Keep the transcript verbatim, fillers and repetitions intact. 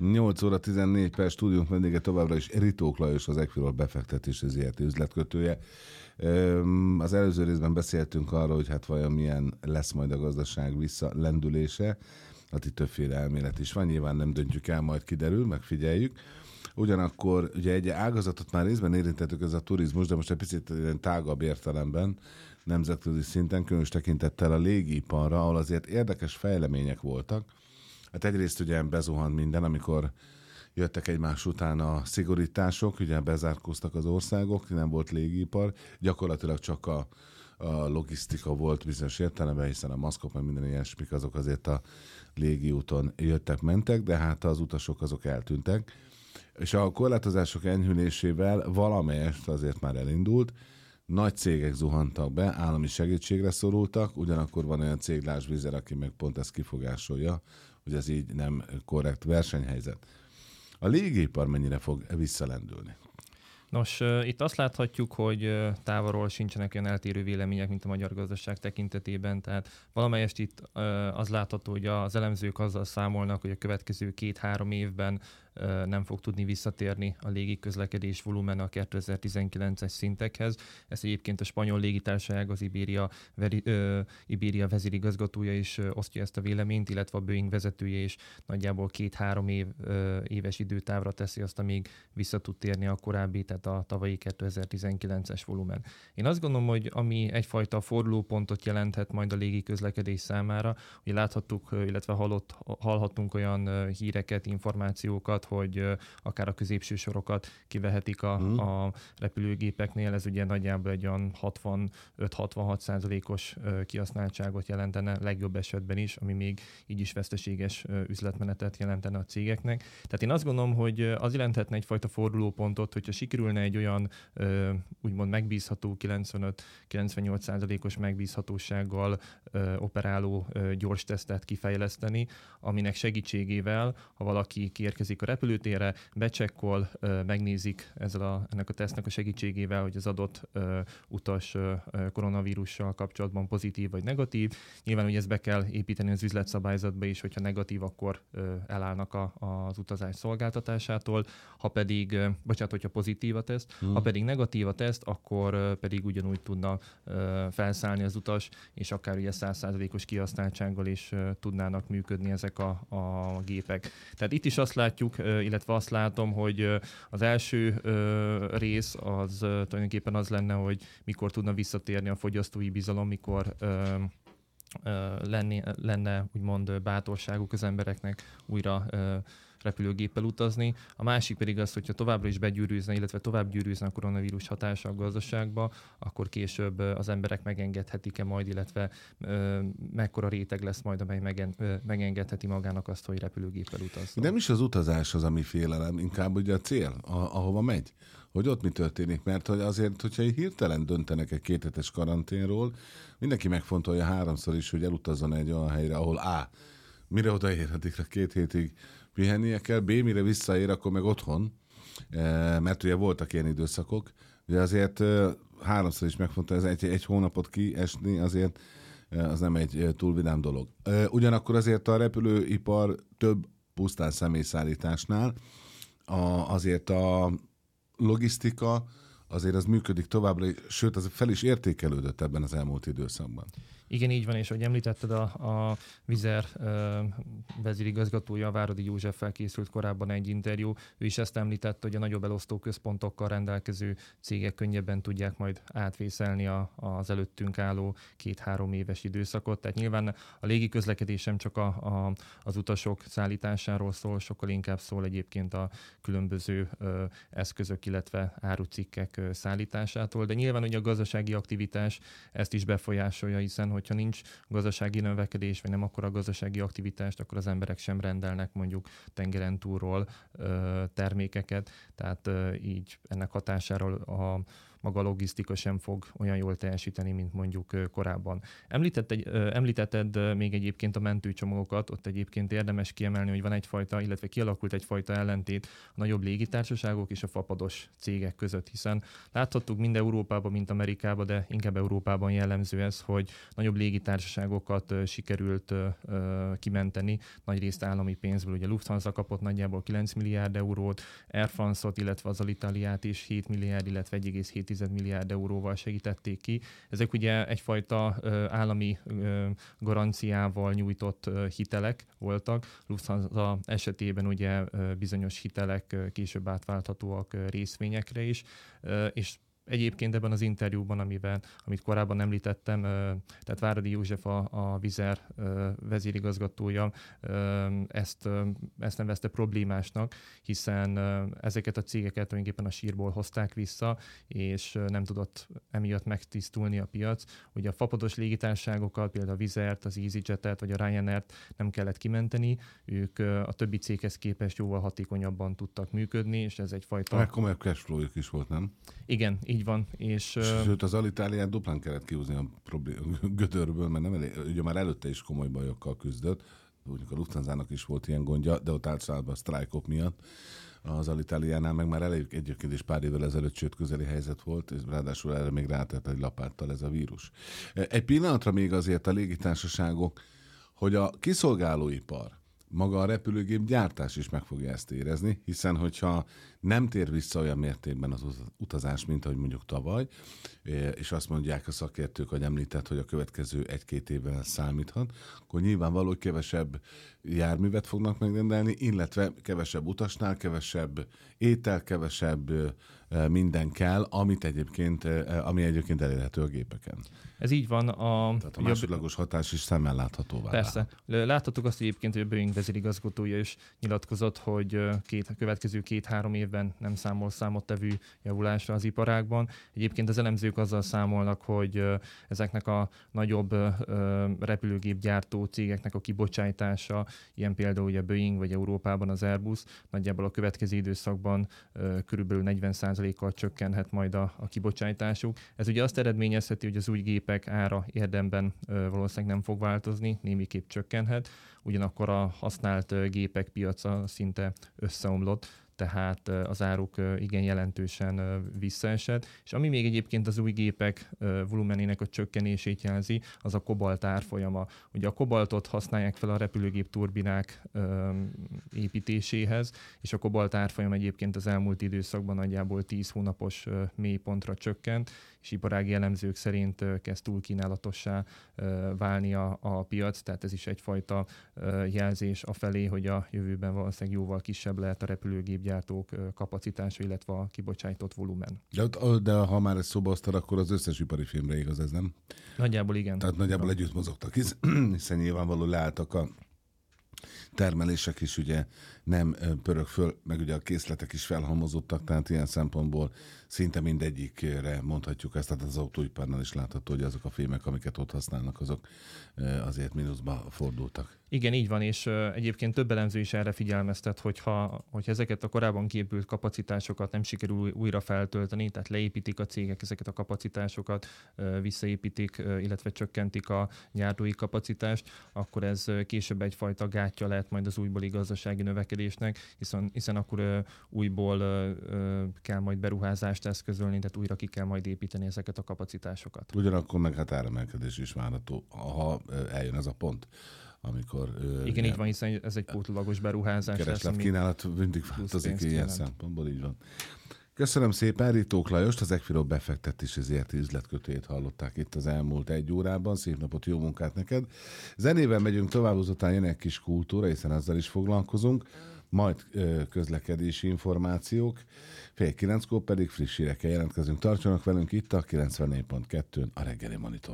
nyolc óra tizennégy perc, stúdiónk vendége továbbra is Ritók Lajos, az Equilor befektetési zé er té üzletkötője. Az előző részben beszéltünk arról, hogy hát vajon milyen lesz majd a gazdaság visszalendülése. Hát itt többféle elmélet is van, nyilván nem döntjük el, majd kiderül, megfigyeljük. Ugyanakkor ugye egy ágazatot már részben érintettük, ez a turizmus, de most egy picit tágabb értelemben, nemzetközi szinten, különös tekintettel a légiiparra, ahol azért érdekes fejlemények voltak. Hát egyrészt ugye bezuhant minden, amikor jöttek egymás után a szigorítások, ugye bezárkóztak az országok, nem volt légipar, gyakorlatilag csak a, a logisztika volt bizonyos értelemben, hiszen a maszkok, meg minden ilyesmik, azok azért a légiúton jöttek, mentek, de hát az utasok azok eltűntek. És a korlátozások enyhülésével valamelyest azért már elindult, nagy cégek zuhantak be, állami segítségre szorultak, ugyanakkor van olyan cég, lásd Vizer, aki meg pont ezt kifogásolja, hogy ez így nem korrekt versenyhelyzet. A légipar mennyire fog visszalendülni? Nos, itt azt láthatjuk, hogy távolról sincsenek olyan eltérő vélemények, mint a magyar gazdaság tekintetében, tehát valamelyest itt az látható, hogy az elemzők azzal számolnak, hogy a következő két-három évben nem fog tudni visszatérni a légiközlekedés volumen a kétezer-tizenkilences szintekhez. Ezt egyébként a spanyol légitársaság, az Iberia, veri, ö, Iberia vezérigazgatója is ö, osztja ezt a véleményt, illetve a Boeing vezetője is nagyjából két-három év, ö, éves időtávra teszi azt, amíg vissza tud térni a korábbi, tehát a tavalyi kétezer-tizenkilences volumen. Én azt gondolom, hogy ami egyfajta fordulópontot jelenthet majd a légiközlekedés számára, hogy láthattuk, illetve hallott, hallhattunk olyan híreket, információkat, hogy akár a középső sorokat kivehetik a, hmm. a repülőgépeknél. Ez ugye nagyjából egy olyan hatvanöt-hatvanhat százalékos kihasználtságot jelentene, legjobb esetben is, ami még így is veszteséges üzletmenetet jelentene a cégeknek. Tehát én azt gondolom, hogy az jelenthetne egyfajta fordulópontot, hogyha sikerülne egy olyan úgymond megbízható kilencvenöt-kilencvennyolc százalékos megbízhatósággal operáló gyors tesztet kifejleszteni, aminek segítségével, ha valaki kiérkezik a repülőtérre, becsekkol, megnézik ezzel a, ennek a tesztnek a segítségével, hogy az adott uh, utas uh, koronavírussal kapcsolatban pozitív vagy negatív. Nyilván, hogy ezt be kell építeni az üzletszabályzatba is, hogyha negatív, akkor uh, elállnak a, az utazás szolgáltatásától. Ha pedig, uh, bocsánat, hogyha pozitív a teszt, hmm. ha pedig negatív a teszt, akkor uh, pedig ugyanúgy tudna uh, felszállni az utas, és akár ugye száz százalékos kihasználtsággal is uh, tudnának működni ezek a, a gépek. Tehát itt is azt látjuk, illetve azt látom, hogy az első rész az tulajdonképpen az lenne, hogy mikor tudna visszatérni a fogyasztói bizalom, mikor lenne, lenne úgymond bátorságuk az embereknek újra repülőgéppel utazni. A másik pedig az, hogyha továbbra is begyűrűzne, illetve tovább gyűrűzne a koronavírus hatása a gazdaságba, akkor később az emberek megengedhetik-e majd, illetve ö, mekkora réteg lesz majd, amely megen, ö, megengedheti magának azt, hogy repülőgéppel utazzon. Nem is az utazás az, ami félelem, inkább ugye a cél, a, ahova megy. Hogy ott mi történik, mert hogy azért, hogyha hirtelen döntenek egy kéthetes karanténról, mindenki megfontolja háromszor is, hogy elutazzon egy olyan helyre, ahol A, mire odaér, addigra két hétig pihennie kell, B, mire visszaér, akkor meg otthon, mert ugye voltak ilyen időszakok, ugye azért háromszor is megfontolja, egy, egy hónapot kiesni, azért az nem egy túl vidám dolog. Ugyanakkor azért a repülőipar több pusztán személyszállításnál, a, azért a logisztika azért az működik továbbra, sőt, az fel is értékelődött ebben az elmúlt időszakban. Igen, így van, és ahogy említetted, a, a Vizer uh, vezérigazgatója, Váradi Józseffel készült korábban egy interjú, ő is ezt említette, hogy a nagyobb elosztó központokkal rendelkező cégek könnyebben tudják majd átvészelni a, az előttünk álló két-három éves időszakot. Tehát nyilván a légiközlekedés sem csak a, a, az utasok szállításáról szól, sokkal inkább szól egyébként a különböző uh, eszközök, illetve árucikkek uh, szállításától, de nyilván ugye a gazdasági aktivitás ezt is befolyásolja, hiszen hogyha nincs gazdasági növekedés, vagy nem akkora gazdasági aktivitást, akkor az emberek sem rendelnek mondjuk tengeren túlról ö, termékeket, tehát ö, így ennek hatásáról a maga a logisztika sem fog olyan jól teljesíteni, mint mondjuk korábban. Említett egy, említetted még egyébként a mentőcsomagokat, ott egyébként érdemes kiemelni, hogy van egyfajta, illetve kialakult egyfajta ellentét a nagyobb légitársaságok és a fapados cégek között, hiszen láthattuk mind Európában, mint Amerikában, de inkább Európában jellemző ez, hogy nagyobb légitársaságokat sikerült kimenteni, nagyrészt állami pénzből. Ugye Lufthansa kapott nagyjából kilenc milliárd eurót, Air France-ot, illetve az Alitaliát is hét milliárd, illetve egy egész hét milliárd euróval segítették ki. Ezek ugye egyfajta állami garanciával nyújtott hitelek voltak. Lufthansa esetében ugye bizonyos hitelek később átválthatóak részvényekre is, és egyébként ebben az interjúban, amiben, amit korábban említettem, tehát Váradi József, a, a Vizer vezérigazgatója ezt, ezt nevezte problémásnak, hiszen ezeket a cégeket tulajdonképpen a sírból hozták vissza, és nem tudott emiatt megtisztulni a piac. Ugye a fapados légitársaságokat, például a Vizert, az EasyJet-et vagy a Ryanair-t nem kellett kimenteni, ők a többi céghez képest jóval hatékonyabban tudtak működni, és ez egyfajta... Meg komolyabb cashflow-juk is volt, nem? Igen, így van. És, Sőt, az Alitáliát duplán kellett kihúzni a problém, gödörből, mert nem elég, ugye már előtte is komoly bajokkal küzdött, mondjuk a Lufthansa-nak is volt ilyen gondja, de ott általában a sztrájkok miatt. Az Alitáliánál meg már elég egyébként is pár évvel ezelőtt sőt közeli helyzet volt, és ráadásul erre még rátett egy lapáttal ez a vírus. Egy pillanatra még azért a légitársaságok, hogy a kiszolgálóipar, maga a repülőgép gyártás is meg fogja ezt érezni, hiszen hogyha nem tér vissza olyan mértékben az utazás, mint ahogy mondjuk tavaly, és azt mondják a szakértők, hogy említett, hogy a következő egy-két évben számíthat, akkor nyilvánvaló, hogy kevesebb járművet fognak megrendelni, illetve kevesebb utasnál, kevesebb étel, kevesebb minden kell, amit egyébként, ami egyébként elérhető a gépeken. Ez így van. A, Tehát a másodlagos hatás is szemmel láthatóvá. Persze. Láthattuk azt egyébként, hogy a Boeing vezérigazgatója is nyilatkozott, hogy két, a következő két-három évben nem számol számottevő javulásra az iparágban. Egyébként az elemzők azzal számolnak, hogy ezeknek a nagyobb repülőgépgyártó cégeknek a kibocsátása, ilyen például ugye Boeing vagy Európában az Airbus, nagyjából a következő időszakban körülbelül negyven százalékkal csökkenhet majd a, a kibocsátásuk. Ez ugye azt eredményezheti, hogy az új gépek ára érdemben valószínűleg nem fog változni, némiképp csökkenhet, ugyanakkor a használt gépek piaca szinte összeomlott, tehát az áruk igen jelentősen visszaesett. És ami még egyébként az új gépek volumenének a csökkenését jelzi, az a kobalt árfolyama. Ugye a kobaltot használják fel a repülőgép turbinák építéséhez, és a kobalt árfolyam egyébként az elmúlt időszakban nagyjából tíz hónapos mélypontra csökkent, és iparági elemzők szerint kezd túl kínálatossá válni a, a piac, tehát ez is egyfajta jelzés afelé, hogy a jövőben valószínűleg jóval kisebb lehet a repülőgépgyártók kapacitása, illetve a kibocsájtott volumen. De, de ha már ezt szóba hoztad, akkor az összes ipari filmre igaz ez, nem? Nagyjából igen. Tehát nagyjából együtt mozogtak, hiszen nyilvánvaló leálltak a termelések is ugye nem pörög föl, meg ugye a készletek is felhalmozottak, tehát ilyen szempontból szinte mindegyikre mondhatjuk ezt, tehát az autóiparnál is látható, hogy azok a fémek, amiket ott használnak, azok azért mínuszba fordultak. Igen, így van, és egyébként több elemző is erre figyelmeztet, hogyha, hogyha ezeket a korábban kiépült kapacitásokat nem sikerül újra feltölteni, tehát leépítik a cégek ezeket a kapacitásokat, visszaépítik, illetve csökkentik a gyártói kapacitást, akkor ez később egyfajta gátja lehet majd az újbóli gazdasági növekedésnek, hiszen, hiszen akkor újból kell majd beruházást eszközölni, tehát újra ki kell majd építeni ezeket a kapacitásosokat. Ugyanakkor meg hát áremelkedés is várható, ha eljön ez a pont, amikor... Igen, így van, hiszen ez egy pótlagos beruházás. Kereslet kínálat mindig változik ilyen szempontból, így van. Köszönöm szépen, Ritók Lajost, az Equilor befektetési zé er té üzletkötőjét hallották itt az elmúlt egy órában. Szép napot, jó munkát neked. Zenével megyünk tovább, azután jön egy kis kultúra, hiszen ezzel is foglalkozunk. Majd közlekedési információk, fél kilenckor pedig friss hírekkel jelentkezünk. Tartsanak velünk itt a kilencvennégy pont kettőn a Reggeli Monitor.